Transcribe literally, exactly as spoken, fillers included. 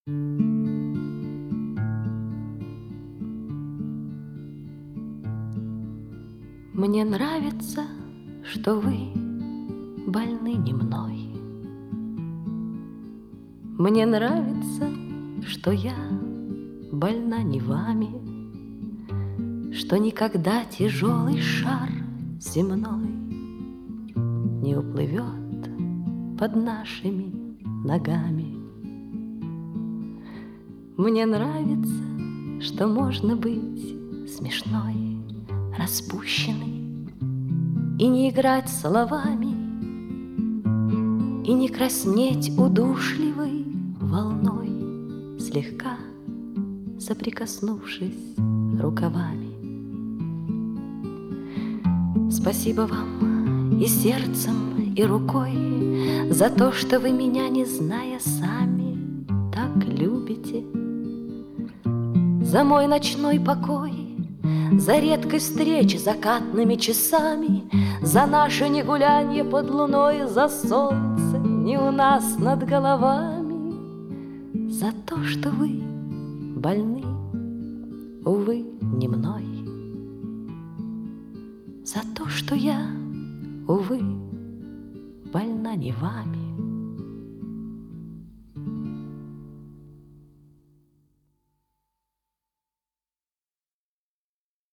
Мне нравится, что вы больны не мной. Мне нравится, что я больна не вами, что никогда тяжелый шар земной не уплывет под нашими ногами. Мне нравится, что можно быть смешной, распущенной и не играть словами, и не краснеть удушливой волной, слегка соприкоснувшись рукавами. Спасибо вам и сердцем, и рукой за то, что вы меня, не зная сами, так любите, за мой ночной покой, за редкость встреч закатными часами, за наше негулянье под луной, за солнце не у нас над головами, за то, что вы больны, увы, не мной, за то, что я, увы, больна не вами.